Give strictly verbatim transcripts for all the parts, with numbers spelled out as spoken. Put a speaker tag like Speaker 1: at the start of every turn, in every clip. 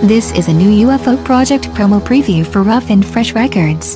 Speaker 1: This is a new U F O project promo preview for Rough and Fresh Records.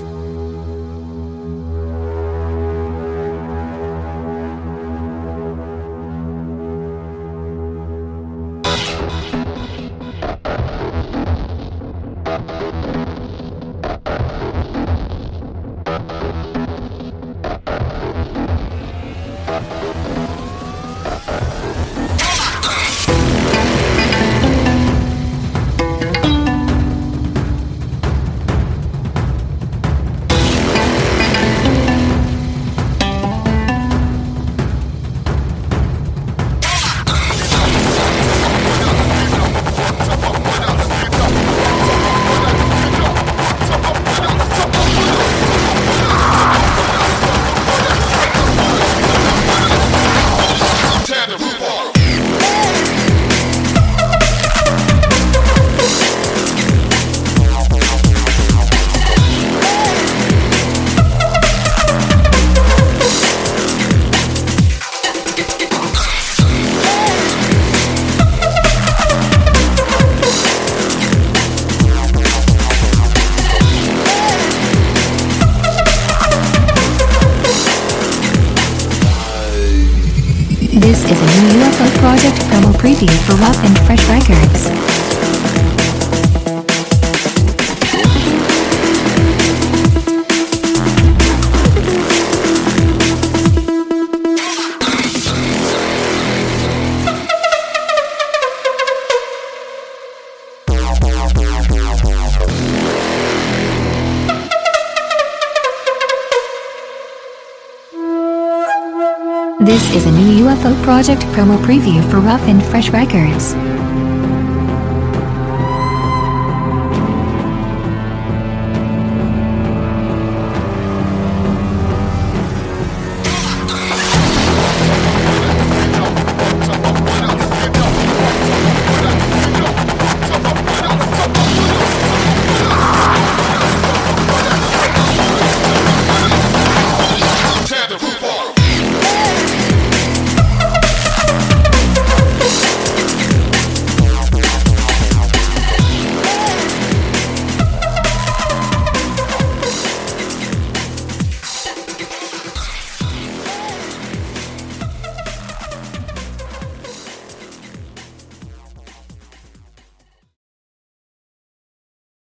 Speaker 1: This is a new U F O project promo preview for Rough and Fresh Records. This is a new U F O project promo preview for Rough and Fresh Records.